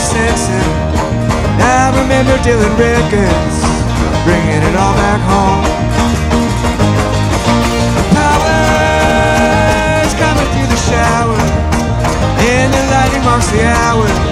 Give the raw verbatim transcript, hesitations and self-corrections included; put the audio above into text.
sensing. I remember Dylan records, bringing it all back home. Power's coming through the shower, and the lightning marks the hour.